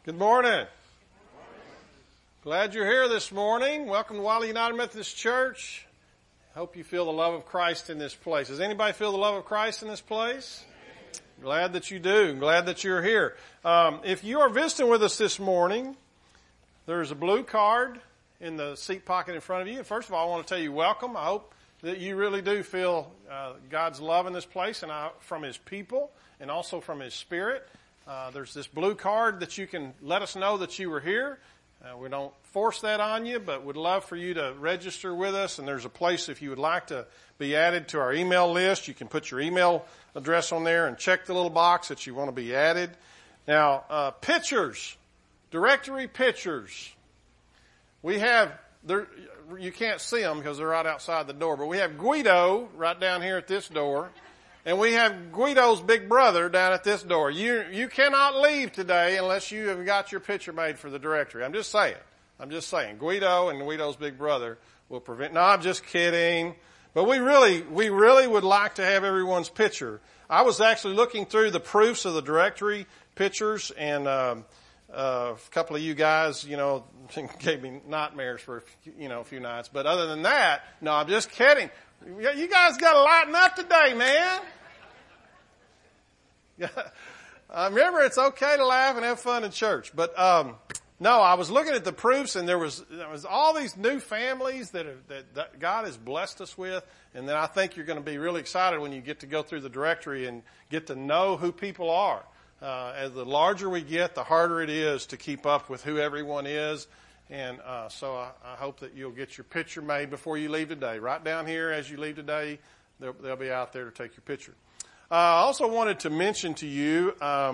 Good morning. Glad you're here this morning. Welcome to Wiley United Methodist Church. Hope you feel the love of Christ in this place. Does anybody feel the love of Christ in this place? Glad that you do. Glad that you're here. If you are visiting with us this morning, there's a blue card in the seat pocket in front of you. First of all, I want to tell you welcome. I hope that you really do feel God's love in this place and from His people and also from His Spirit. There's this blue card that you can let us know that you were here. We don't force that on you, but would love for you to register with us. And there's a place if you would like to be added to our email list. You can put your email address on there and check the little box that you want to be added. Now, pictures, directory pictures. We have, you can't see them because they're right outside the door, but we have Guido right down here at this door. And we have Guido's big brother down at this door. You cannot leave today unless you have got your picture made for the directory. I'm just saying. Guido and Guido's big brother will prevent. No, I'm just kidding. But we really would like to have everyone's picture. I was actually looking through the proofs of the directory pictures, and a couple of you guys, gave me nightmares for a few nights. But other than that, no, I'm just kidding. You guys got to lighten up today, man. Remember, it's okay to laugh and have fun in church. But no, I was looking at the proofs, and there was all these new families that God has blessed us with, and then I think you're going to be really excited when you get to go through the directory and get to know who people are. As the larger we get, the harder it is to keep up with who everyone is. And so I hope that you'll get your picture made before you leave today. Right down here as you leave today, they'll be out there to take your picture. I also wanted to mention to you,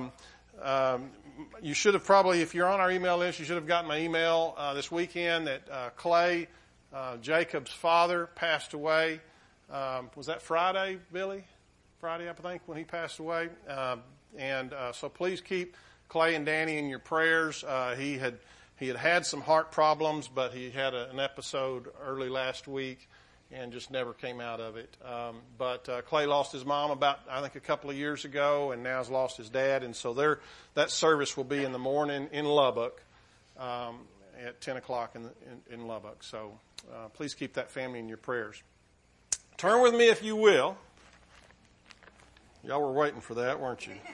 you should have probably, if you're on our email list, you should have gotten my email this weekend that Clay, Jacob's father, passed away. Was that Friday, Billy? Friday, I think, when he passed away. So please keep Clay and Danny in your prayers. He had some heart problems, but he had an episode early last week and just never came out of it. But Clay lost his mom about, I think, a couple of years ago, and now has lost his dad. And so that service will be in the morning in Lubbock at 10 o'clock in Lubbock. So please keep that family in your prayers. Turn with me, if you will. Y'all were waiting for that, weren't you?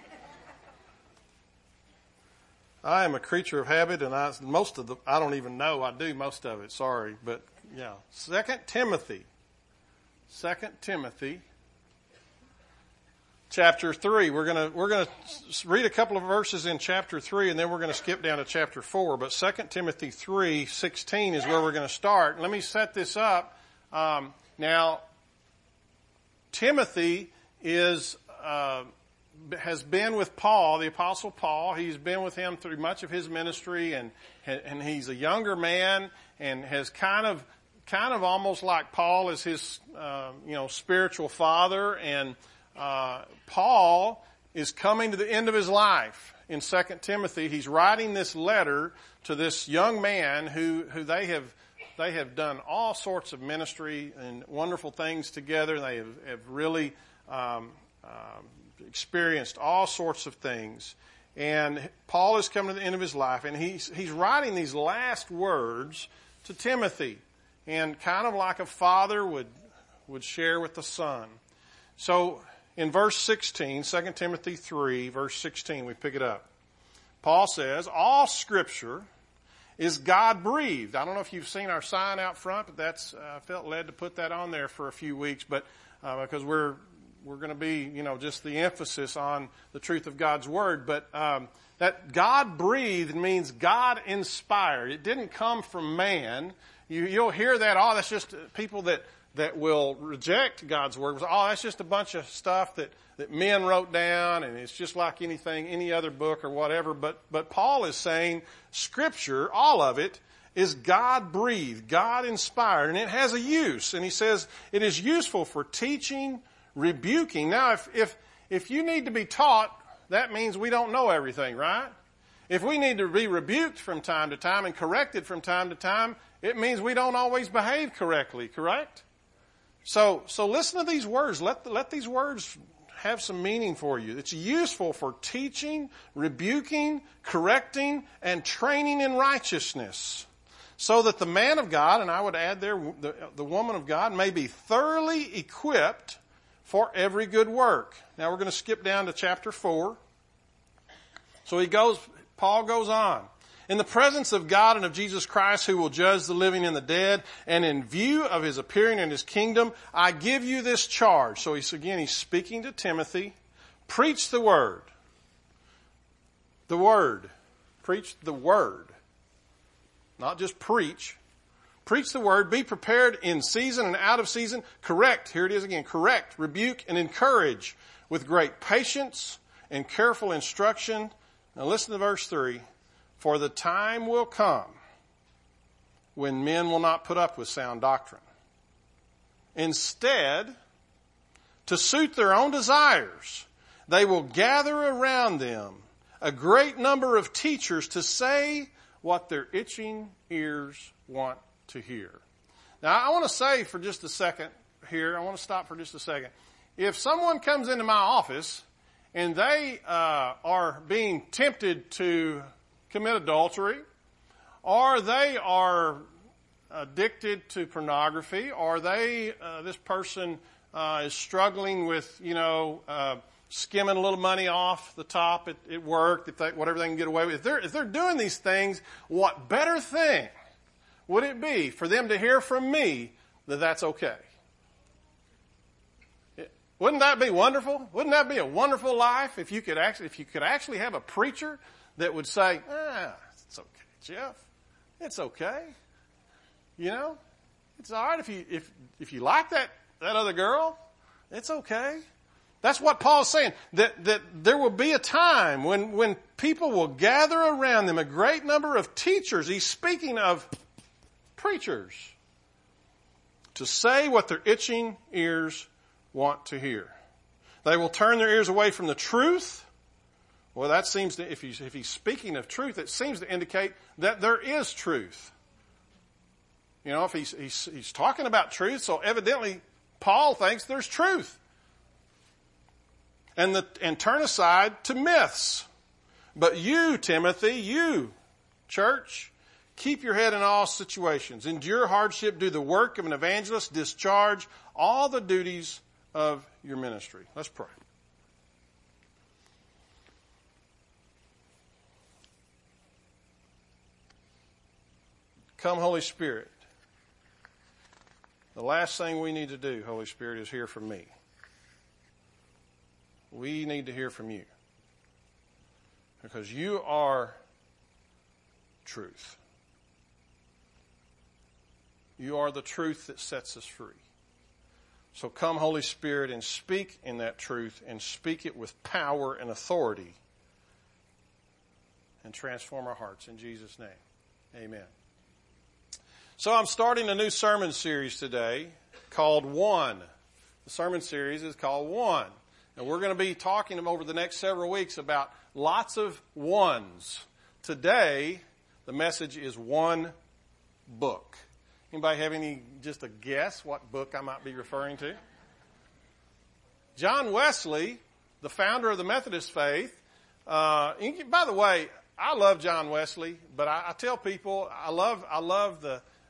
I am a creature of habit, and I don't even know I do most of it. Sorry, but yeah. 2 Timothy, chapter 3. We're gonna read a couple of verses in chapter 3, and then we're going to skip down to chapter 4. But 2 Timothy 3:16 is where we're going to start. Let me set this up. Now, Timothy has been with Paul, the Apostle Paul. He's been with him through much of his ministry, and he's a younger man and has kind of almost like Paul is his, spiritual father. And Paul is coming to the end of his life. In 2 Timothy, he's writing this letter to this young man who they have done all sorts of ministry and wonderful things together. They have really experienced all sorts of things. And Paul is coming to the end of his life, and he's writing these last words to Timothy, and kind of like a father would share with the son. So in verse 16, 2 Timothy 3, verse 16, we pick it up. Paul says, all Scripture is God-breathed. I don't know if you've seen our sign out front, but I felt led to put that on there for a few weeks, but because we're going to be, just the emphasis on the truth of God's Word. But that God-breathed means God-inspired. It didn't come from man. You'll hear that, that's just people that will reject God's Word. That's just a bunch of stuff that men wrote down, and it's just like any other book or whatever. But Paul is saying Scripture, all of it, is God-breathed, God-inspired, and it has a use. And he says it is useful for teaching, rebuking. Now, if you need to be taught, that means we don't know everything, right? If we need to be rebuked from time to time and corrected from time to time, it means we don't always behave correctly, correct? So listen to these words. Let these words have some meaning for you. It's useful for teaching, rebuking, correcting, and training in righteousness, so that the man of God, and I would add there, the woman of God, may be thoroughly equipped for every good work. Now we're going to skip down to chapter 4. So Paul goes on. In the presence of God and of Jesus Christ, who will judge the living and the dead, and in view of his appearing in his kingdom, I give you this charge. So he's speaking to Timothy. Preach the word. The word. Preach the word. Not just preach. Preach the word. Be prepared in season and out of season. Correct. Here it is again. Correct, rebuke, and encourage with great patience and careful instruction. Now listen to verse 3. For the time will come when men will not put up with sound doctrine. Instead, to suit their own desires, they will gather around them a great number of teachers to say what their itching ears want to hear. Now, I want to say for just a second here, I want to stop for just a second. If someone comes into my office and they are being tempted to commit adultery, or they are addicted to pornography, or this person is struggling with, skimming a little money off the top at work, whatever they can get away with. If they're doing these things, what better thing would it be for them to hear from me that that's okay? Wouldn't that be wonderful? Wouldn't that be a wonderful life if you could actually have a preacher that would say, it's okay, Jeff. It's okay. It's all right if you like that other girl. It's okay. That's what Paul's saying. That there will be a time when people will gather around them, a great number of teachers. He's speaking of preachers, to say what their itching ears want to hear. They will turn their ears away from the truth. Well, that seems to, if he's speaking of truth, it seems to indicate that there is truth. If he's talking about truth, so evidently Paul thinks there's truth. And turn aside to myths. But you, Timothy, you, church, keep your head in all situations. Endure hardship, do the work of an evangelist, discharge all the duties of your ministry. Let's pray. Come, Holy Spirit. The last thing we need to do, Holy Spirit, is hear from me. We need to hear from you. Because you are truth. You are the truth that sets us free. So come, Holy Spirit, and speak in that truth, and speak it with power and authority, and transform our hearts. In Jesus' name, amen. So I'm starting a new sermon series today called One. The sermon series is called One. And we're going to be talking over the next several weeks about lots of ones. Today, the message is one book. Anybody have just a guess what book I might be referring to? John Wesley, the founder of the Methodist faith. By the way, I love John Wesley, but I tell people I love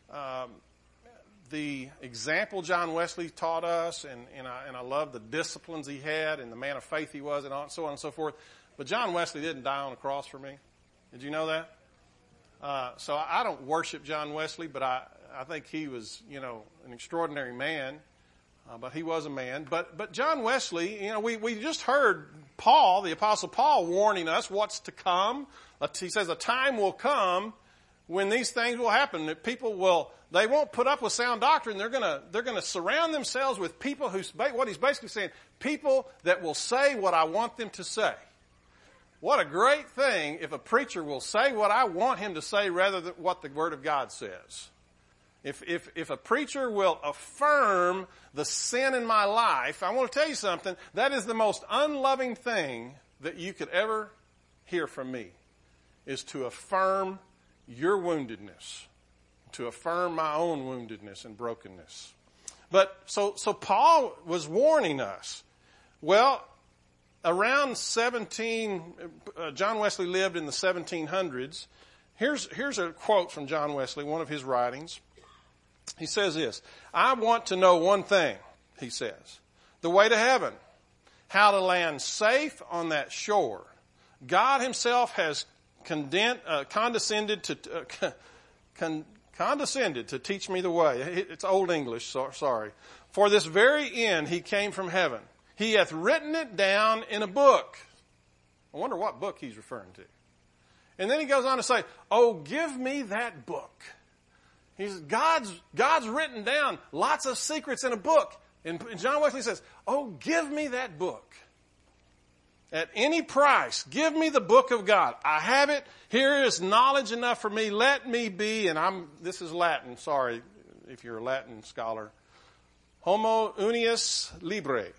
the example John Wesley taught us, and I love the disciplines he had and the man of faith he was, and so on and so forth. But John Wesley didn't die on the cross for me. Did you know that? So I don't worship John Wesley, but I think he was, an extraordinary man. But he was a man. But John Wesley, we just heard Paul, the Apostle Paul, warning us what's to come. He says a time will come when these things will happen. That they won't put up with sound doctrine. They're gonna surround themselves with people what he's basically saying, people that will say what I want them to say. What a great thing if a preacher will say what I want him to say rather than what the Word of God says. If a preacher will affirm the sin in my life, I want to tell you something, that is the most unloving thing that you could ever hear from me, is to affirm your woundedness, to affirm my own woundedness and brokenness. But so Paul was warning us. Well, around John Wesley lived in the 1700s. Here's a quote from John Wesley, one of his writings. He says this, "I want to know one thing," he says, "the way to heaven, how to land safe on that shore. God himself has condescended to teach me the way." It's Old English, sorry. "For this very end he came from heaven. He hath written it down in a book." I wonder what book he's referring to. And then he goes on to say, "Oh, give me that book." He says, God's written down lots of secrets in a book. And John Wesley says, "Oh, give me that book. At any price, give me the book of God. I have it. Here is knowledge enough for me. Let me be," and this is Latin, sorry if you're a Latin scholar, "homo unius libre."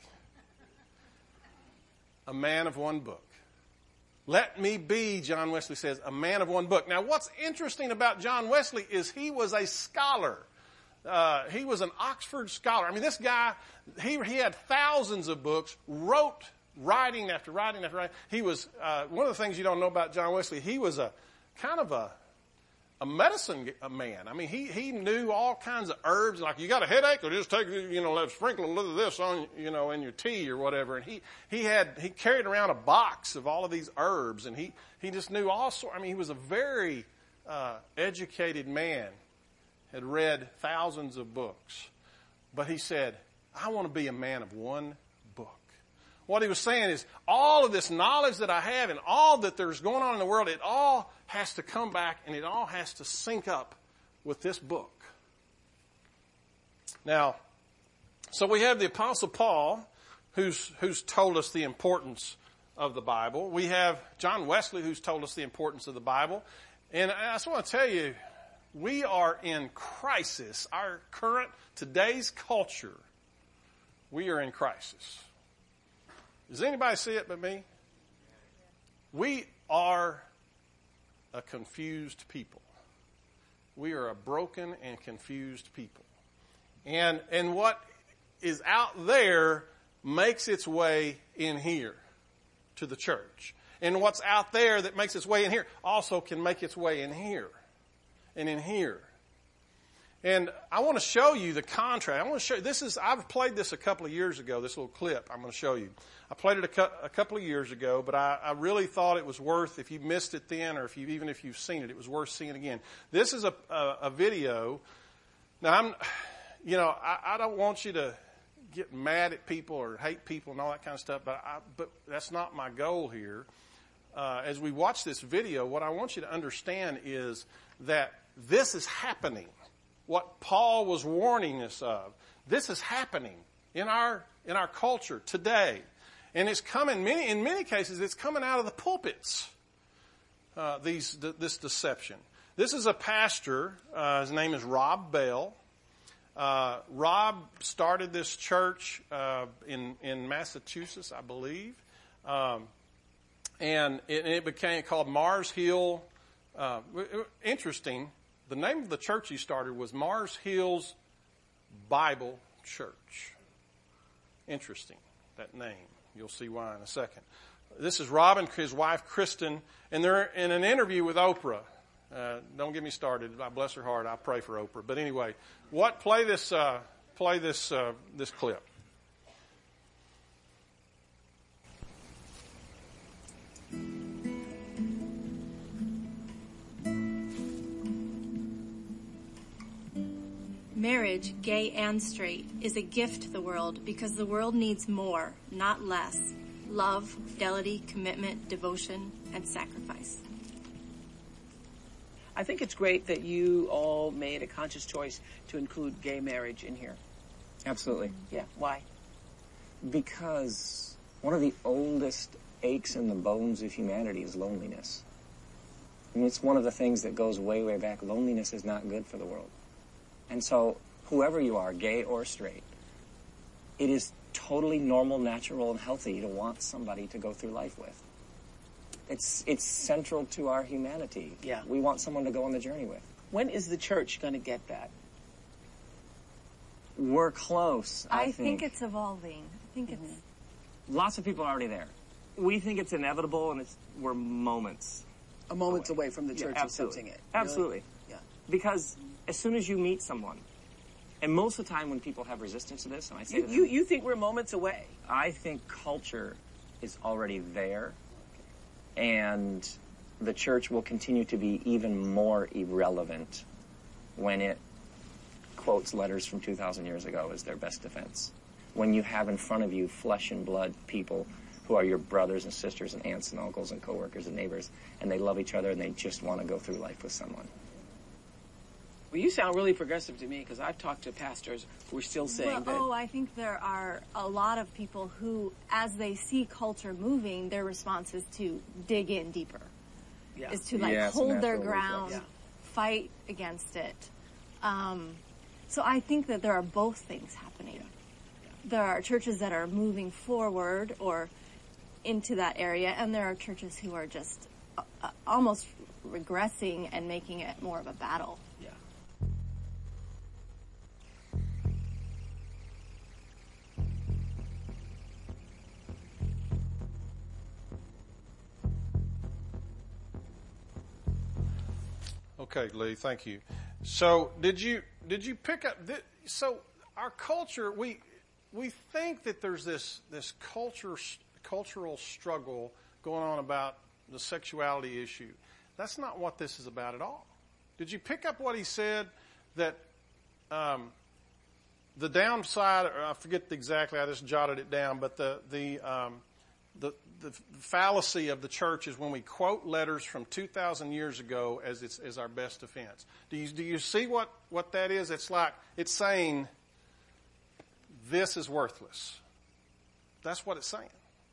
A man of one book. Let me be, John Wesley says, a man of one book. Now, what's interesting about John Wesley is he was a scholar. He was an Oxford scholar. I mean, this guy, he had thousands of books, wrote writing after writing after writing. He was, one of the things you don't know about John Wesley, he was a kind of a medicine man. I mean, he knew all kinds of herbs. Like, you got a headache, or just take, let's sprinkle a little of this on, in your tea or whatever. And he carried around a box of all of these herbs, and he just knew all sorts. I mean, he was a very educated man, had read thousands of books. But he said, "I want to be a man of one book." What he was saying is, all of this knowledge that I have and all that there's going on in the world, it all has to come back and it all has to sync up with this book. Now, so we have the Apostle Paul, who's told us the importance of the Bible. We have John Wesley, who's told us the importance of the Bible. And I just want to tell you, we are in crisis. Our today's culture, we are in crisis. Does anybody see it but me? We are a confused people. We are a broken and confused people. And what is out there makes its way in here to the church. And what's out there that makes its way in here also can make its way in here and in here. And I want to show you the contrast. I want to show you, I've played this a couple of years ago, this little clip I'm going to show you. I played it a couple of years ago, but I really thought it was worth, if you missed it then, or even if you've seen it was worth seeing again. This is a video. Now, I don't want you to get mad at people or hate people and all that kind of stuff, but that's not my goal here. As we watch this video, what I want you to understand is that this is happening. What Paul was warning us of. This is happening in our culture today. And it's coming, in many cases, it's coming out of the pulpits, this deception. This is a pastor. His name is Rob Bell. Rob started this church in Massachusetts, I believe. And it became called Mars Hill. Interesting. The name of the church he started was Mars Hills Bible Church. Interesting, that name. You'll see why in a second. This is Rob and his wife, Kristen, and they're in an interview with Oprah. Don't get me started. Bless her heart. I pray for Oprah. But anyway, play this clip. Marriage, gay and straight, is a gift to the world because the world needs more, not less. Love, fidelity, commitment, devotion, and sacrifice. I think it's great that you all made a conscious choice to include gay marriage in here. Absolutely. Yeah, why? Because one of the oldest aches in the bones of humanity is loneliness. I mean, it's one of the things that goes way, way back. Loneliness is not good for the world. And so, whoever you are, gay or straight, it is totally normal, natural, and healthy to want somebody to go through life with. It's central to our humanity. Yeah. We want someone to go on the journey with. When is the church going to get that? We're close, I think it's evolving. I think it's... Lots of people are already there. We think it's inevitable, and we're moments. A moment's away from the church accepting it. Really? Absolutely. Yeah. Because as soon as you meet someone, and most of the time when people have resistance to this, and I say you think we're moments away? I think culture is already there, and the church will continue to be even more irrelevant when it quotes letters from 2,000 years ago as their best defense. When you have in front of you flesh and blood people who are your brothers and sisters and aunts and uncles and coworkers and neighbors, and they love each other and they just want to go through life with someone. Well, you sound really progressive to me, because I've talked to pastors who are still saying that... I think there are a lot of people who, as they see culture moving, their response is to dig in deeper. Yeah. Is to hold their ground, fight against it. So I think that there are both things happening. Yeah. There are churches that are moving forward or into that area, and there are churches who are just almost regressing and making it more of a battle. Yeah. Okay, Lee, thank you. So did you pick up this? So our culture, we think that there's this cultural struggle going on about the sexuality issue. That's not what this is about at all. Did you pick up what he said, that the downside, or I forget exactly, I just jotted it down, but the fallacy of the church is when we quote letters from 2,000 years ago as our best defense. Do you see what that is? It's like, it's saying this is worthless. That's what it's saying.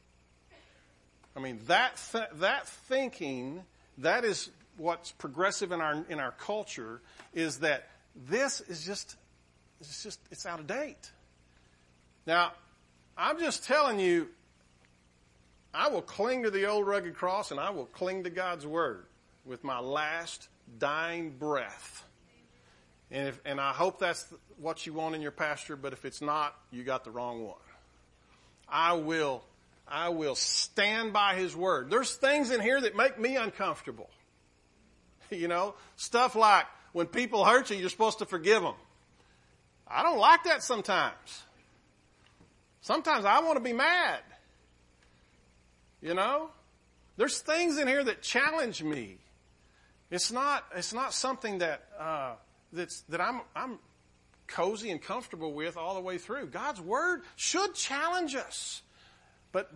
I mean, that thinking, that is what's progressive in our culture, is that this is it's out of date. Now, I'm just telling you, I will cling to the old rugged cross, and I will cling to God's word with my last dying breath. And I hope that's what you want in your pastor, but if it's not, you got the wrong one. I will stand by his word. There's things in here that make me uncomfortable. You know, stuff like when people hurt you, you're supposed to forgive them. I don't like that sometimes. Sometimes I want to be mad. You know, there's things in here that challenge me. It's not something that I'm cozy and comfortable with all the way through. God's word should challenge us, but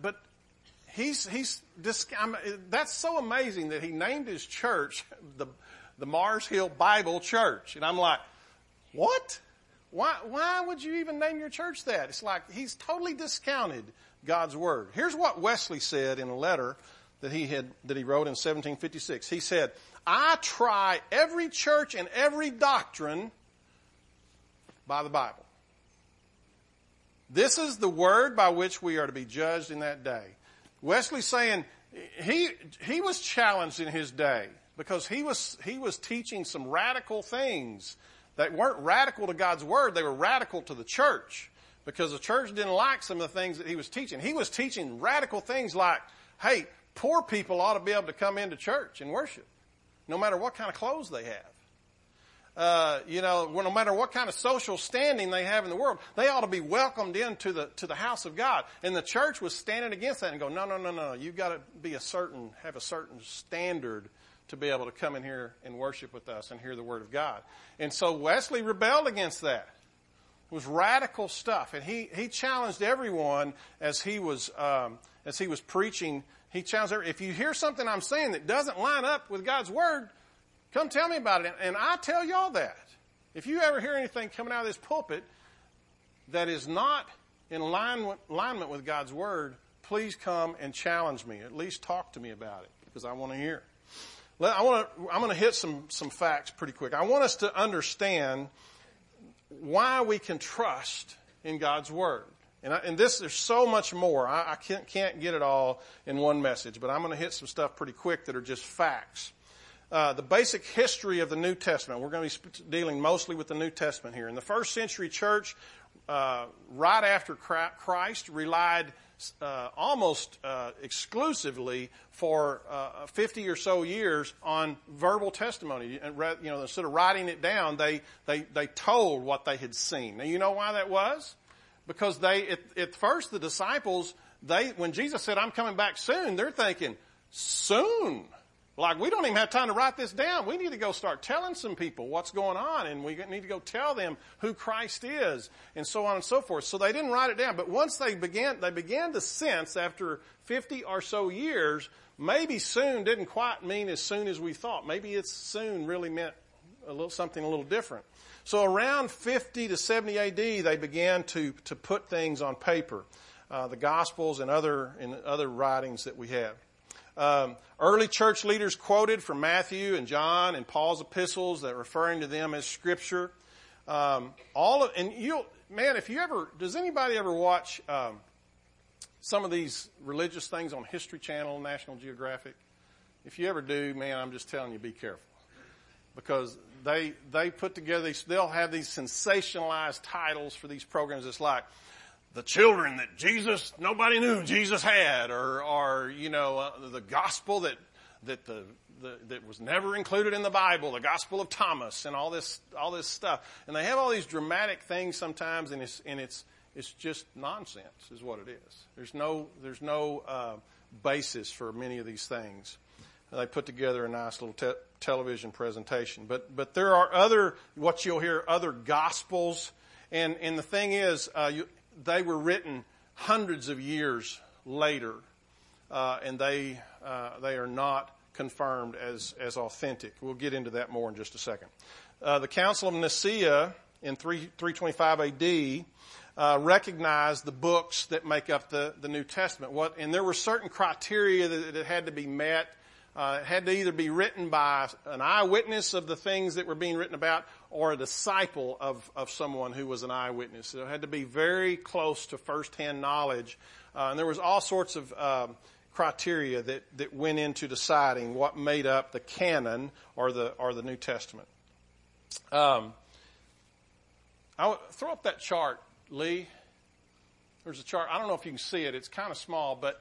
that's so amazing that he named his church the Mars Hill Bible Church, and I'm like, what? Why would you even name your church that? It's like he's totally discounted God's word. Here's what Wesley said in a letter that he wrote in 1756. He said, "I try every church and every doctrine by the Bible. This is the word by which we are to be judged in that day." Wesley's saying he was challenged in his day because he was teaching some radical things that weren't radical to God's word. They were radical to the church, because the church didn't like some of the things that he was teaching. He was teaching radical things like, hey, poor people ought to be able to come into church and worship, no matter what kind of clothes they have. No matter what kind of social standing they have in the world, they ought to be welcomed into the house of God. And the church was standing against that and go, no. You've got to have a certain standard to be able to come in here and worship with us and hear the word of God. And so Wesley rebelled against that. It was radical stuff, and he challenged everyone as he was preaching. He challenged if you hear something I'm saying that doesn't line up with God's word, come tell me about it. And I tell y'all that. If you ever hear anything coming out of this pulpit that is not in alignment with God's word, please come and challenge me. At least talk to me about it, because I want to hear. I'm going to hit some facts pretty quick. I want us to understand why we can trust in God's word. And there's so much more. I can't get it all in one message, but I'm going to hit some stuff pretty quick that are just facts. The basic history of the New Testament. We're going to be dealing mostly with the New Testament here. In the first century church, right after Christ, relied almost exclusively for 50 or so years on verbal testimony. And instead of writing it down, they told what they had seen. Now, you know why that was? Because at first the disciples, when Jesus said, "I'm coming back soon," they're thinking, soon? Like, we don't even have time to write this down. We need to go start telling some people what's going on, and we need to go tell them who Christ is, and so on and so forth. So they didn't write it down. But once they began to sense after 50 or so years, maybe soon didn't quite mean as soon as we thought. Maybe it's soon really meant something a little different. So around 50 to 70 AD, they began to put things on paper, the Gospels and other writings that we have. Early church leaders quoted from Matthew and John and Paul's epistles that referring to them as Scripture. Does anybody ever watch some of these religious things on History Channel, National Geographic? If you ever do, man, I'm just telling you, be careful. Because they put together they'll have these sensationalized titles for these programs. It's like, the children that nobody knew Jesus had, or the gospel that was never included in the Bible, the Gospel of Thomas, and all this stuff. And they have all these dramatic things sometimes, and it's just nonsense, is what it is. There's no basis for many of these things. They put together a nice little television presentation, but there are what you'll hear, other gospels, and the thing is, they were written hundreds of years later, and they are not confirmed as authentic. We'll get into that more in just a second. The Council of Nicaea in 325 AD recognized the books that make up the New Testament. And there were certain criteria that had to be met. It had to either be written by an eyewitness of the things that were being written about, or a disciple of someone who was an eyewitness. So it had to be very close to firsthand knowledge. And there was all sorts of criteria that went into deciding what made up the canon or the New Testament. I'll throw up that chart, Lee. There's a chart. I don't know if you can see it. It's kind of small, but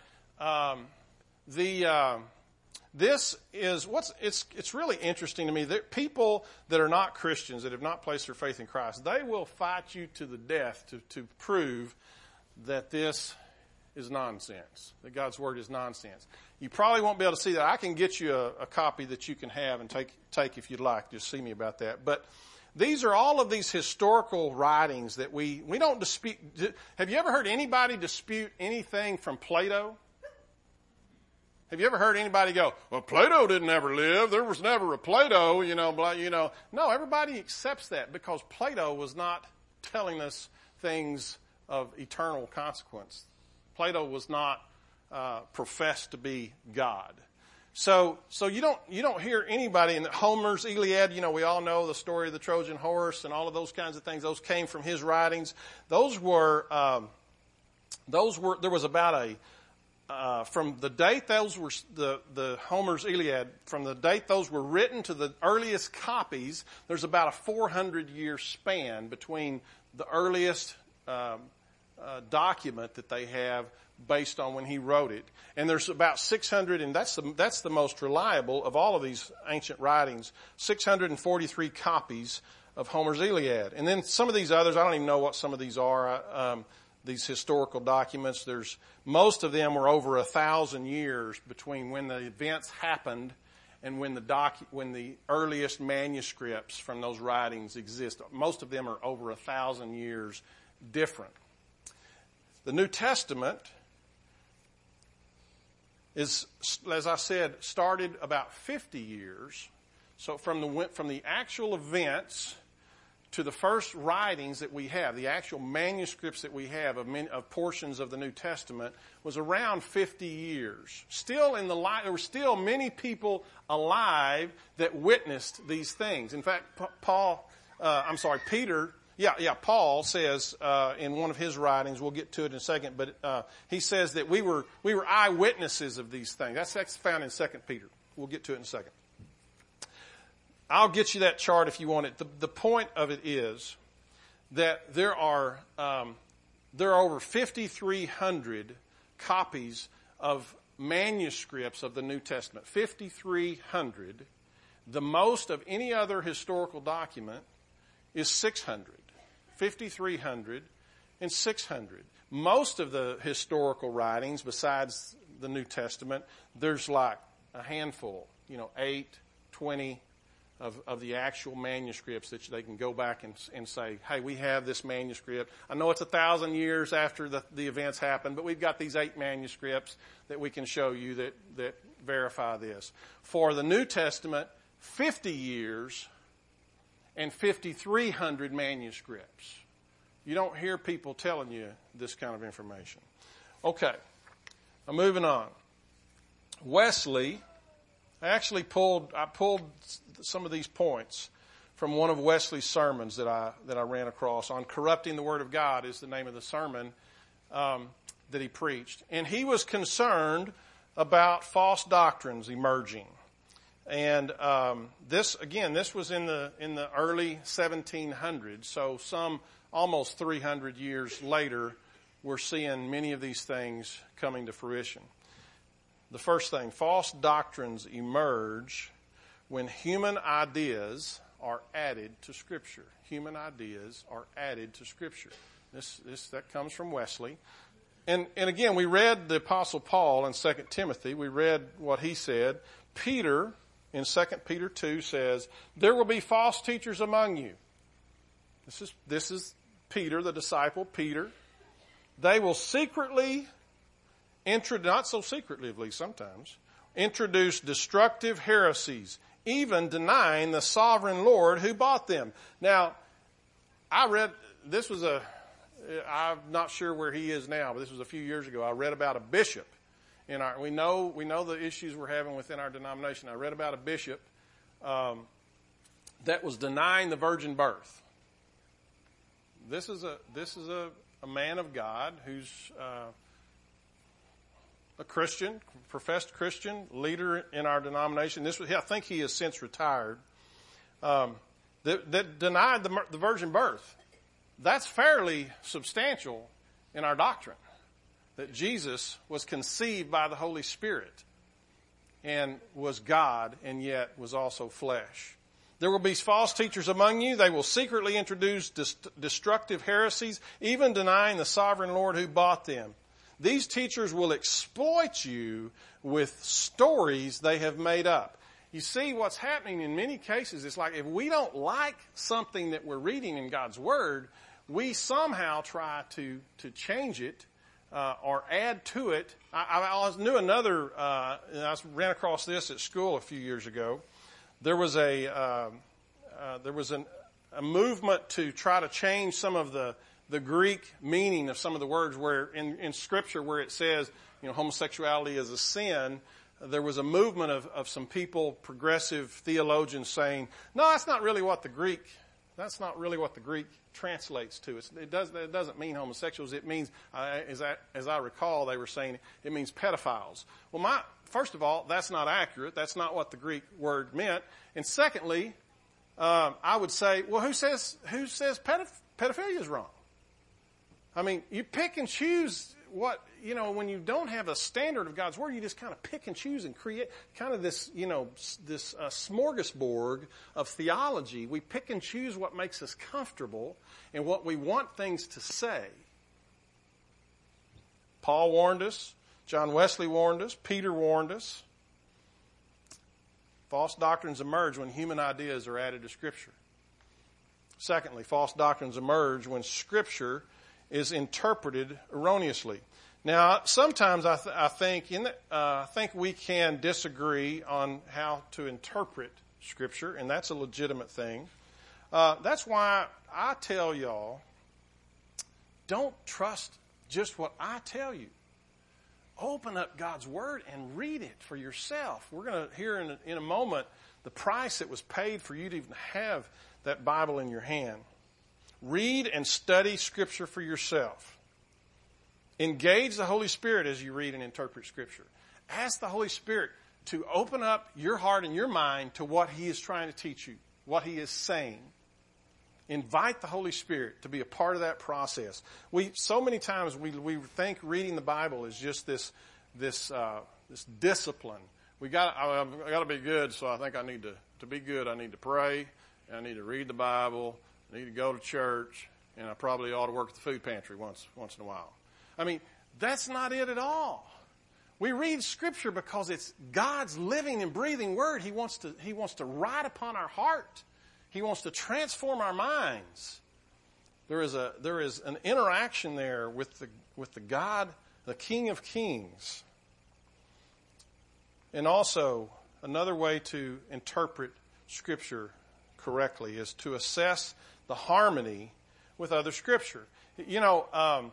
this is it's really interesting to me that people that are not Christians, that have not placed their faith in Christ, they will fight you to the death to prove that this is nonsense, that God's Word is nonsense. You probably won't be able to see that. I can get you a copy that you can have and take if you'd like. Just see me about that. But these are all of these historical writings that we don't dispute. Have you ever heard anybody dispute anything from Plato? Have you ever heard anybody go, well, Plato didn't ever live. There was never a Plato, No, everybody accepts that because Plato was not telling us things of eternal consequence. Plato was not professed to be God. So you don't hear anybody in Homer's Iliad. We all know the story of the Trojan horse and all of those kinds of things. Those came from his writings. There was about from the date those were the Homer's Iliad, from the date those were written to the earliest copies, there's about a 400-year span between the earliest document that they have based on when he wrote it. And there's about 600, and that's the most reliable of all of these ancient writings, 643 copies of Homer's Iliad. And then some of these others, I don't even know what some of these are. These historical documents, most of them were over 1,000 years between when the events happened and when the earliest manuscripts from those writings exist. Most of them are over 1,000 years different. The New Testament is, as I said, started about 50 years. So from the actual events to the first writings that we have, the actual manuscripts that we have of portions of the New Testament, was around 50 years. There were still many people alive that witnessed these things. In fact, Paul says in one of his writings, we'll get to it in a second, but he says that we were eyewitnesses of these things. That's found in 2 Peter. We'll get to it in a second. I'll get you that chart if you want it. The point of it is that there are over 5,300 copies of manuscripts of the New Testament. 5,300. The most of any other historical document is 600. 5,300 and 600. Most of the historical writings, besides the New Testament, there's like a handful, 8, 20 of the actual manuscripts that they can go back and say, hey, we have this manuscript. I know it's 1,000 years after the events happened, but we've got these 8 manuscripts that we can show you that verify this. For the New Testament, 50 years and 5,300 manuscripts. You don't hear people telling you this kind of information. Okay, I'm moving on. Wesley, I pulled some of these points from one of Wesley's sermons that I ran across. On Corrupting the Word of God is the name of the sermon that he preached. And he was concerned about false doctrines emerging. And this was in the early 1700s, so some almost 300 years later, we're seeing many of these things coming to fruition. The first thing, false doctrines emerge when human ideas are added to Scripture. Human ideas are added to Scripture. That comes from Wesley. And again, we read the Apostle Paul in 2 Timothy. We read what he said. Peter, in 2 Peter 2, says, there will be false teachers among you. This is Peter, the disciple, Peter. They will secretly, not so secretively sometimes, introduce destructive heresies, even denying the sovereign Lord who bought them. Now, I'm not sure where he is now, but this was a few years ago. I read about a bishop. We know the issues we're having within our denomination. I read about a bishop that was denying the virgin birth. This is a man of God who's a Christian, professed Christian, leader in our denomination. I think he has since retired. That denied the virgin birth. That's fairly substantial in our doctrine, that Jesus was conceived by the Holy Spirit and was God and yet was also flesh. There will be false teachers among you. They will secretly introduce destructive heresies, even denying the sovereign Lord who bought them. These teachers will exploit you with stories they have made up. You see, what's happening in many cases is like if we don't like something that we're reading in God's Word, we somehow try to change it or add to it. I knew another, I ran across this at school a few years ago. There was a movement to try to change some of the Greek meaning of some of the words where in Scripture where it says, homosexuality is a sin. There was a movement of some people, progressive theologians saying, no, that's not really what the Greek translates to. It doesn't mean homosexuals. It means, as I recall, they were saying it means pedophiles. Well, first of all, that's not accurate. That's not what the Greek word meant. And secondly, I would say, well, who says pedophilia is wrong? I mean, you pick and choose when you don't have a standard of God's Word, you just kind of pick and choose and create kind of this smorgasbord of theology. We pick and choose what makes us comfortable and what we want things to say. Paul warned us. John Wesley warned us. Peter warned us. False doctrines emerge when human ideas are added to Scripture. Secondly, false doctrines emerge when Scripture is interpreted erroneously. Now, sometimes I think we can disagree on how to interpret Scripture, and that's a legitimate thing. That's why I tell y'all, don't trust just what I tell you. Open up God's Word and read it for yourself. We're going to hear in a moment the price that was paid for you to even have that Bible in your hand. Read and study Scripture for yourself. Engage the Holy Spirit as you read and interpret Scripture. Ask the Holy Spirit to open up your heart and your mind to what He is trying to teach you, what He is saying. Invite the Holy Spirit to be a part of that process. So many times we think reading the Bible is just this discipline. I got to be good, so I think I need to be good. I need to pray. I need to read the Bible. I need to go to church, and I probably ought to work at the food pantry once in a while. I mean, that's not it at all. We read Scripture because it's God's living and breathing Word. He wants to write upon our heart. He wants to transform our minds. There is an interaction there with the God, the King of Kings. And also, another way to interpret Scripture correctly is to assess the harmony with other Scripture. You know,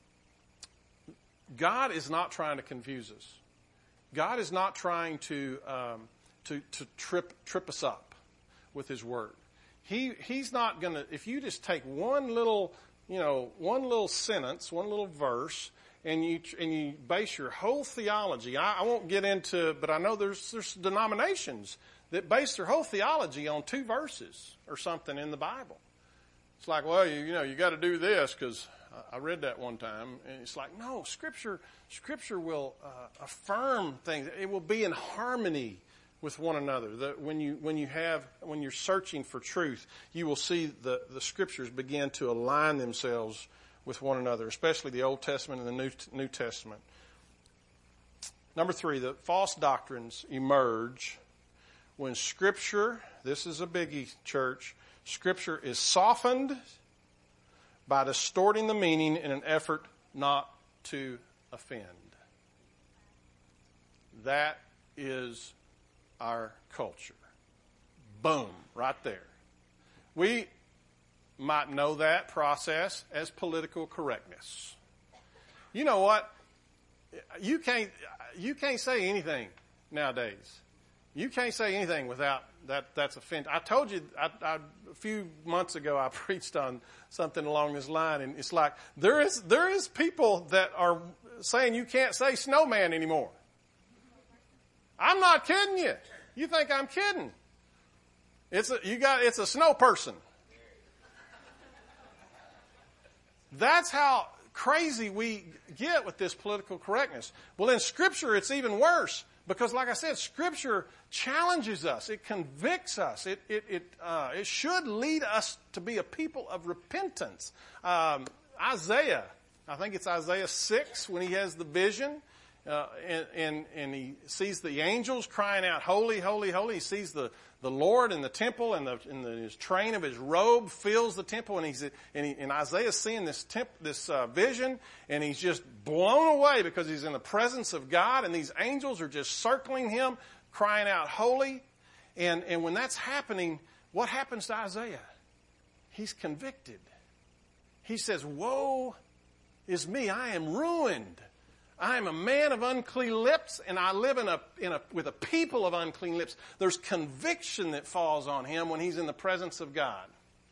God is not trying to confuse us. God is not trying to trip us up with His Word. He's not going to. If you just take one little sentence, one little verse, and you base your whole theology. I won't get into, but I know there's denominations that base their whole theology on 2 verses or something in the Bible. It's like, well, you got to do this because I read that one time, and it's like, no, Scripture will affirm things. It will be in harmony with one another. When you're searching for truth, you will see the Scriptures begin to align themselves with one another, especially the Old Testament and the New Testament. Number 3, the false doctrines emerge when Scripture, this is a biggie, church, Scripture is softened by distorting the meaning in an effort not to offend. That is our culture. Boom, right there. We might know that process as political correctness. You know what? You can't say anything nowadays. You can't say anything without that's offensive. I told you a few months ago I preached on something along this line, and it's like there is people that are saying you can't say snowman anymore. I'm not kidding you. You think I'm kidding? It's a snow person. That's how crazy we get with this political correctness. Well, in Scripture, it's even worse because, like I said, Scripture challenges us. It convicts us. It should lead us to be a people of repentance. Isaiah, I think it's Isaiah 6 when he has the vision. And he sees the angels crying out, "Holy, holy, holy." He sees the Lord in the temple, and his train of his robe fills the temple. And Isaiah's seeing this vision, and he's just blown away because he's in the presence of God, and these angels are just circling him, crying out, "Holy." And when that's happening, what happens to Isaiah? He's convicted. He says, "Woe is me! I am ruined. I am a man of unclean lips, and I live with a people of unclean lips." There's conviction that falls on him when he's in the presence of God.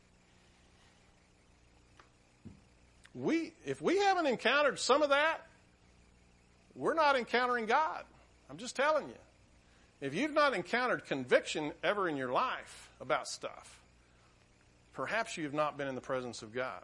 If we haven't encountered some of that, we're not encountering God. I'm just telling you. If you've not encountered conviction ever in your life about stuff, perhaps you've not been in the presence of God.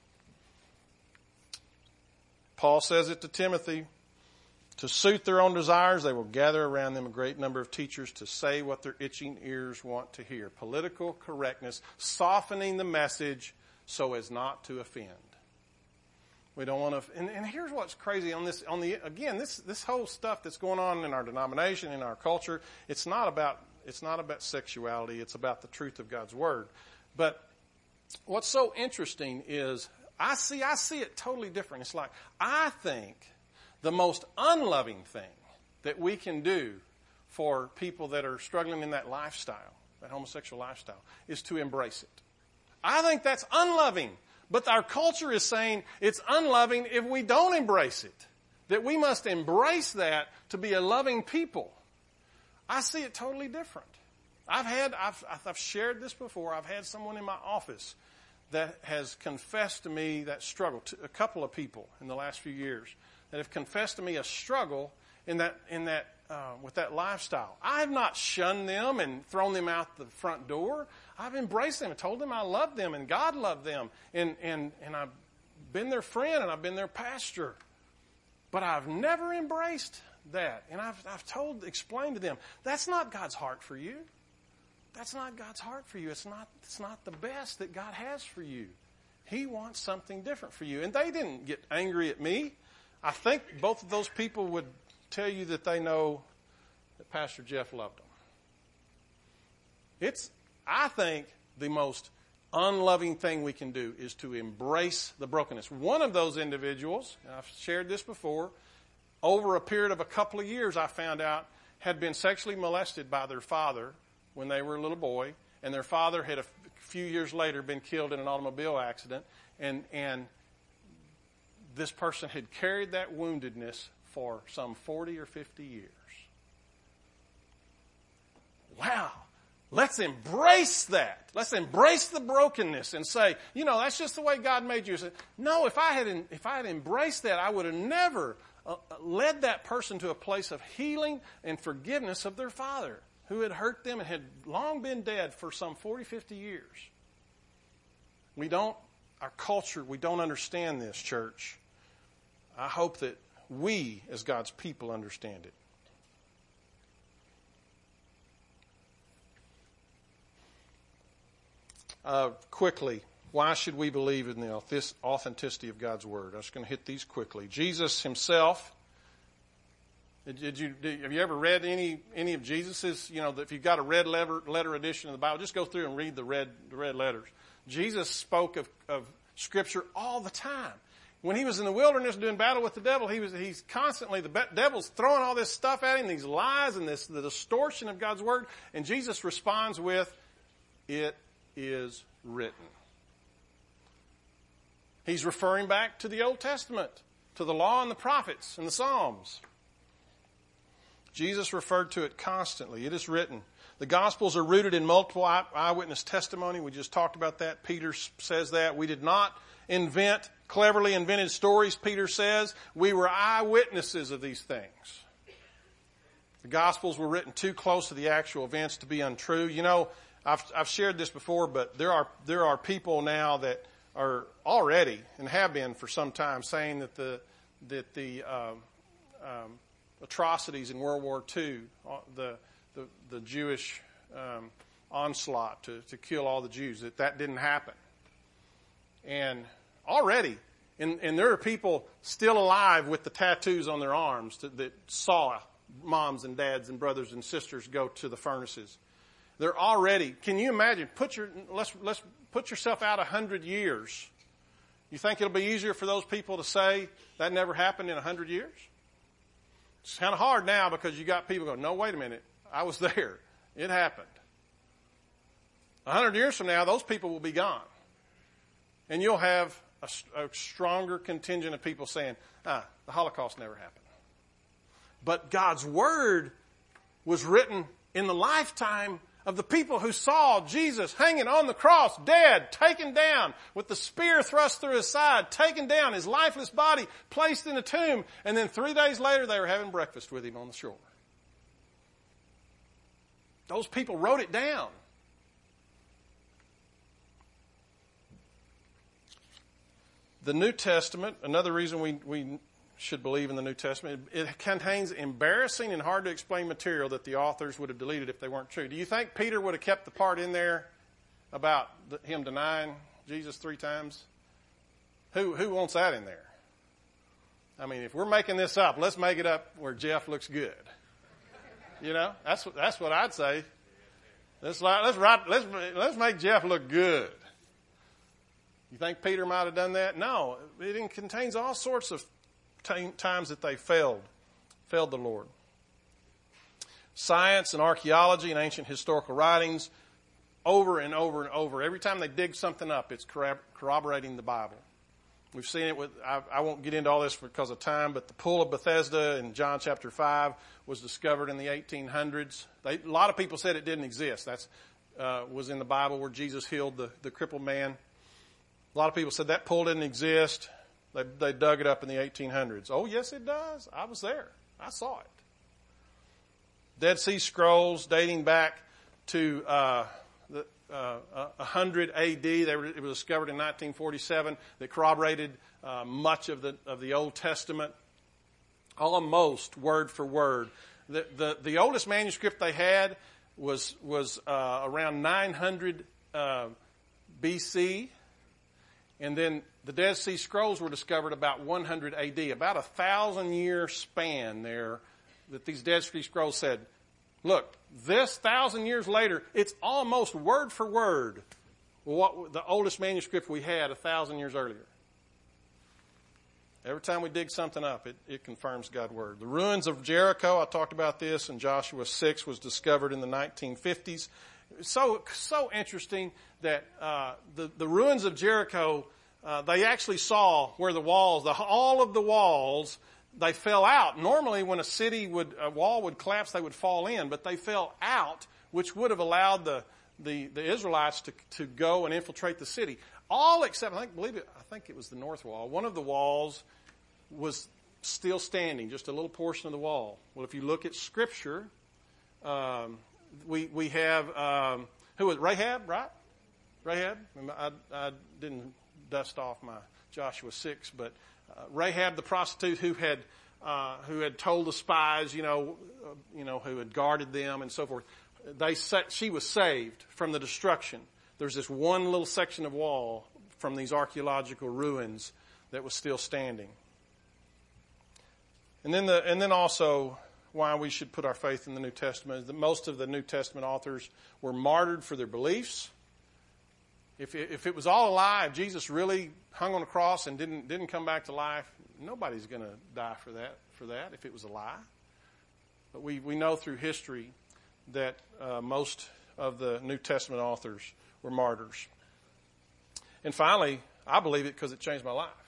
Paul says it to Timothy. To suit their own desires, they will gather around them a great number of teachers to say what their itching ears want to hear. Political correctness, softening the message so as not to offend. We don't want to. And here's what's crazy on this. This whole stuff that's going on in our denomination, in our culture. It's not about sexuality. It's about the truth of God's Word. But what's so interesting is I see it totally different. It's like, I think the most unloving thing that we can do for people that are struggling in that lifestyle, that homosexual lifestyle, is to embrace it. I think that's unloving. But our culture is saying it's unloving if we don't embrace it. That we must embrace that to be a loving people. I see it totally different. I've shared this before. I've had someone in my office that has confessed to me that struggle. A couple of people in the last few years that have confessed to me a struggle in that lifestyle. I have not shunned them and thrown them out the front door. I've embraced them and told them I love them and God loved them. And I've been their friend and I've been their pastor. But I've never embraced that. And I've explained to them, that's not God's heart for you. That's not God's heart for you. It's not the best that God has for you. He wants something different for you. And they didn't get angry at me. I think both of those people would tell you that they know that Pastor Jeff loved them. It's, I think, the most unloving thing we can do is to embrace the brokenness. One of those individuals, and I've shared this before, over a period of a couple of years, I found out, had been sexually molested by their father when they were a little boy, and their father had a few years later been killed in an automobile accident, and this person had carried that woundedness for some 40 or 50 years. Wow. Let's embrace that. Let's embrace the brokenness and say, that's just the way God made you. No, if I had embraced that, I would have never led that person to a place of healing and forgiveness of their father, who had hurt them and had long been dead for some 40, 50 years. Our culture, we don't understand this, church. I hope that we, as God's people, understand it. Quickly, why should we believe in this authenticity of God's Word? I'm just going to hit these quickly. Jesus himself, have you ever read any of Jesus's, if you've got a red letter edition of the Bible, just go through and read the red letters. Jesus spoke of Scripture all the time. When he was in the wilderness doing battle with the devil, he's constantly, the devil's throwing all this stuff at him, these lies and the distortion of God's Word, and Jesus responds with, "It is written." He's referring back to the Old Testament, to the law and the prophets and the Psalms. Jesus referred to it constantly. It is written. The Gospels are rooted in multiple eyewitness testimony. We just talked about that. Peter says that. We did not invent cleverly invented stories, Peter says. We were eyewitnesses of these things. The Gospels were written too close to the actual events to be untrue. I've shared this before, but there are people now that are already and have been for some time saying that the atrocities in World War II, the Jewish onslaught to kill all the Jews, that didn't happen. And already, and there are people still alive with the tattoos on their arms that saw moms and dads and brothers and sisters go to the furnaces. They're already, can you imagine, let's put yourself out 100 years. You think it'll be easier for those people to say that never happened in 100 years? It's kind of hard now because you got people going, no, wait a minute, I was there. It happened. 100 years from now, those people will be gone. And you'll have a stronger contingent of people saying, the Holocaust never happened. But God's Word was written in the lifetime of the people who saw Jesus hanging on the cross, dead, taken down, with the spear thrust through his side, taken down, his lifeless body placed in a tomb, and then 3 days later they were having breakfast with him on the shore. Those people wrote it down. The New Testament, another reason we should believe in the New Testament, it contains embarrassing and hard to explain material that the authors would have deleted if they weren't true. Do you think Peter would have kept the part in there about him denying Jesus 3 times? Who wants that in there? I mean, if we're making this up, let's make it up where Jeff looks good. That's what I'd say. Let's make Jeff look good. You think Peter might have done that? No, it contains all sorts of times that they failed the Lord. Science and archaeology and ancient historical writings, over and over and over. Every time they dig something up, it's corroborating the Bible. We've seen it with, I won't get into all this because of time, but the Pool of Bethesda in John chapter 5 was discovered in the 1800s. A lot of people said it didn't exist. That's was in the Bible where Jesus healed the crippled man. A lot of people said that pool didn't exist. They dug it up in the 1800s. Oh, yes, it does. I was there. I saw it. Dead Sea Scrolls dating back to 100 A.D. It was discovered in 1947 that corroborated much of the Old Testament, almost word for word. The oldest manuscript they had was around 900 B.C., and then the Dead Sea Scrolls were discovered about 100 A.D., about 1,000-year span there that these Dead Sea Scrolls said, look, this 1,000 years later, it's almost word for word what the oldest manuscript we had 1,000 years earlier. Every time we dig something up, it confirms God's word. The ruins of Jericho, I talked about this in Joshua 6, was discovered in the 1950s. So interesting that the ruins of Jericho, they actually saw where the walls, all of the walls, they fell out. Normally when a wall would collapse, they would fall in, but they fell out, which would have allowed the Israelites to go and infiltrate the city. All except, I think it was the north wall. One of the walls was still standing, just a little portion of the wall. Well, if you look at Scripture, we have, who was Rahab, right? Rahab? I didn't dust off my Joshua 6, but Rahab the prostitute who had told the spies, who had guarded them and so forth, she was saved from the destruction. There's this one little section of wall from these archaeological ruins that was still standing. And then also why we should put our faith in the New Testament is that most of the New Testament authors were martyred for their beliefs. If it was all a lie, if Jesus really hung on the cross and didn't come back to life, nobody's going to die for that if it was a lie. But we know through history that most of the New Testament authors were martyrs. And finally, I believe it because it changed my life.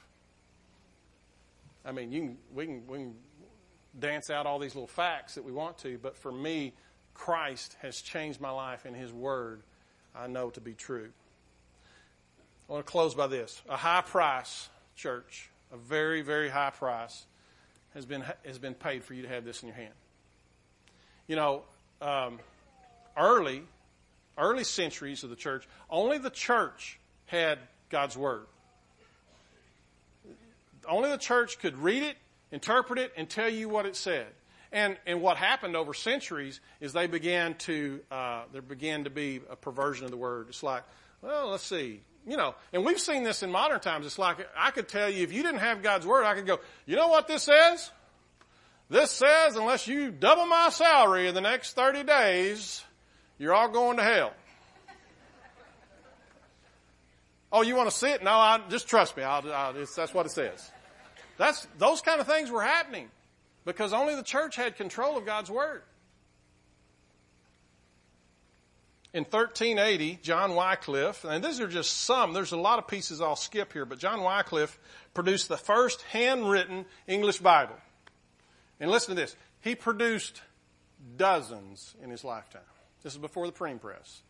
I mean, we can dance out all these little facts that we want to, but for me, Christ has changed my life, and His Word I know to be true. I want to close by this. A high price, church, a very, very high price has been paid for you to have this in your hand. Early centuries of the church, only the church had God's Word. Only the church could read it, interpret it, and tell you what it said. And what happened over centuries is there began to be a perversion of the Word. It's like, well, let's see. And we've seen this in modern times. It's like, I could tell you, if you didn't have God's Word, I could go, you know what this says? This says, unless you double my salary in the next 30 days, you're all going to hell. Oh, you want to see it? No, just trust me. That's what it says. Those kind of things were happening because only the church had control of God's Word. In 1380, John Wycliffe, and these are just some, there's a lot of pieces I'll skip here, but John Wycliffe produced the first handwritten English Bible. And listen to this. He produced dozens in his lifetime. This is before the printing press.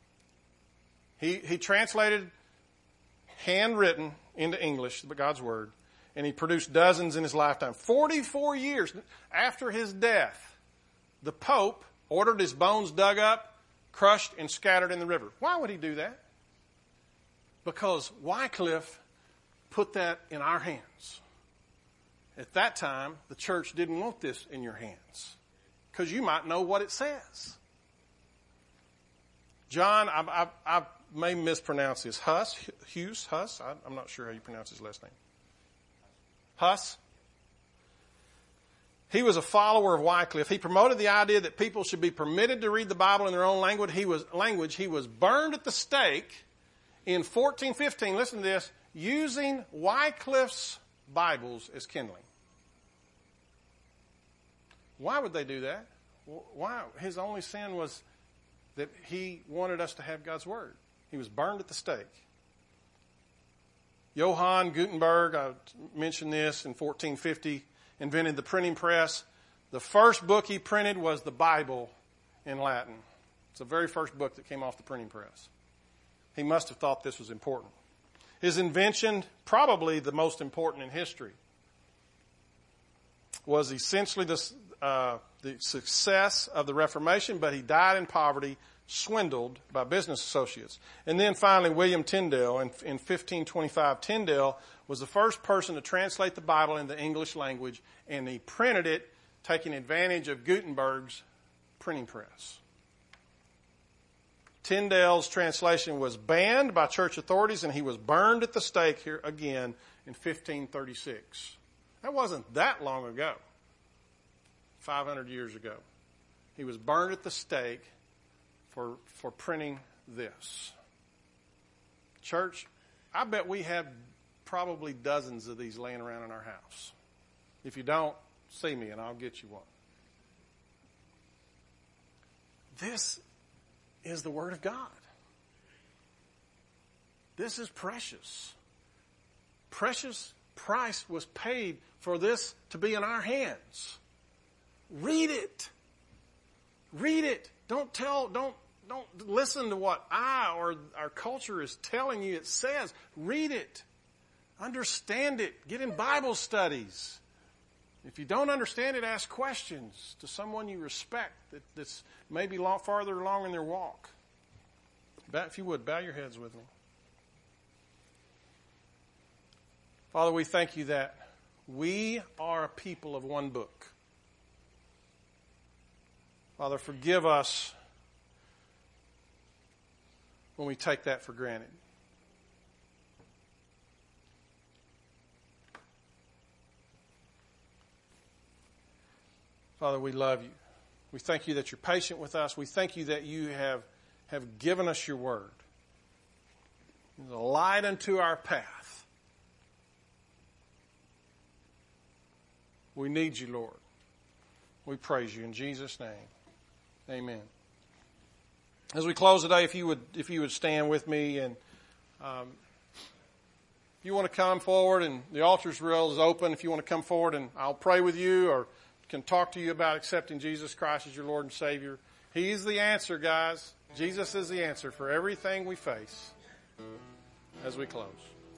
He translated handwritten into English, God's Word, and he produced dozens in his lifetime. 44 years after his death, the Pope ordered his bones dug up, crushed, and scattered in the river. Why would he do that? Because Wycliffe put that in our hands. At that time, the church didn't want this in your hands because you might know what it says. John, I may mispronounce this, Huss, I'm not sure how you pronounce his last name. Huss. He was a follower of Wycliffe. He promoted the idea that people should be permitted to read the Bible in their own language. He was burned at the stake in 1415, listen to this, using Wycliffe's Bibles as kindling. Why would they do that? Why? His only sin was that he wanted us to have God's Word. He was burned at the stake. Johann Gutenberg, I mentioned this, in 1450, invented the printing press. The first book he printed was the Bible in Latin. It's the very first book that came off the printing press. He must have thought this was important. His invention, probably the most important in history, was essentially the success of the Reformation, but he died in poverty, swindled by business associates. And then finally, William Tyndale, in 1525, Tyndale was the first person to translate the Bible into the English language, and he printed it, taking advantage of Gutenberg's printing press. Tyndale's translation was banned by church authorities, and he was burned at the stake here again in 1536. That wasn't that long ago, 500 years ago. He was burned at the stake for printing this. Church, I bet we have probably dozens of these laying around in our house. If you don't, see me and I'll get you one. This is the Word of God. This is precious. Precious price was paid for this to be in our hands. Read it. Read it. Don't listen to what I or our culture is telling you it says. Read it. Understand it. Get in Bible studies. If you don't understand it, ask questions to someone you respect that's maybe farther along in their walk. If you would, bow your heads with me. Father, we thank you that we are a people of one book. Father, forgive us when we take that for granted. Father, we love you. We thank you that you're patient with us. We thank you that you have given us your word. It's a light unto our path. We need you, Lord. We praise you in Jesus' name. Amen. As we close today, if you would stand with me, and if you want to come forward, and the altar's rail is open. If you want to come forward, and I'll pray with you, or can talk to you about accepting Jesus Christ as your Lord and Savior. He's the answer, guys. Jesus is the answer for everything we face. As we close.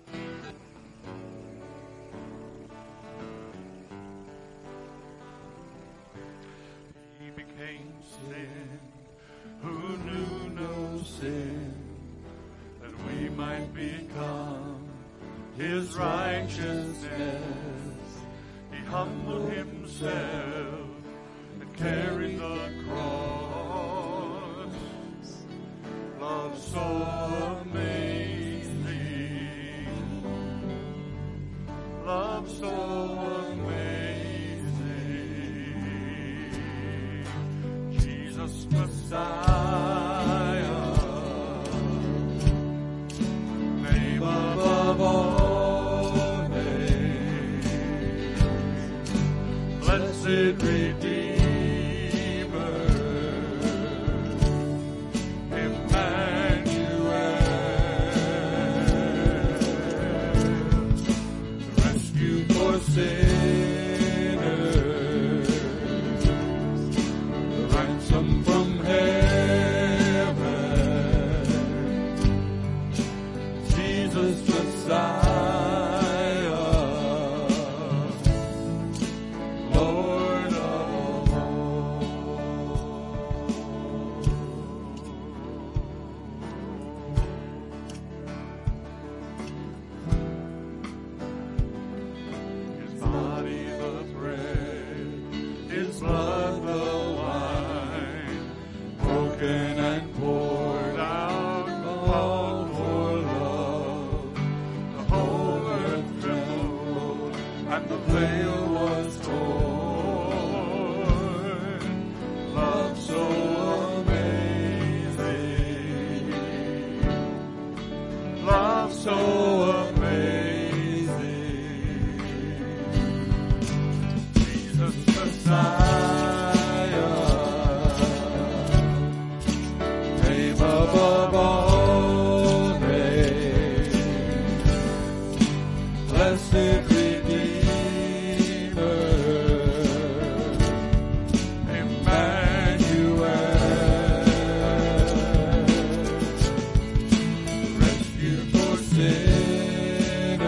He became sin, who knew no sin, that we might become his righteousness. He humbled himself and carried the cross. Love so amazing, love so amazing. Jesus Messiah, name above all names, blessed Redeemer, Emmanuel, rescue for sinners, the ransom from heaven, Jesus Messiah.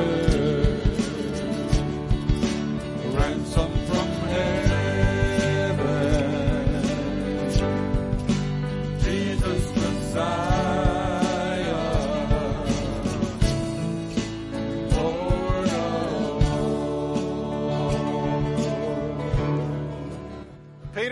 Ransom from heaven,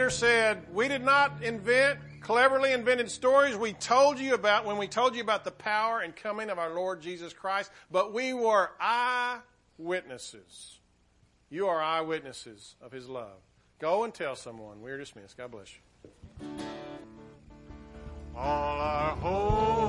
Peter said, we did not invent cleverly invented stories when we told you about the power and coming of our Lord Jesus Christ, but we were eyewitnesses. You are eyewitnesses of his love. Go and tell someone. We are dismissed. God bless you. All our hope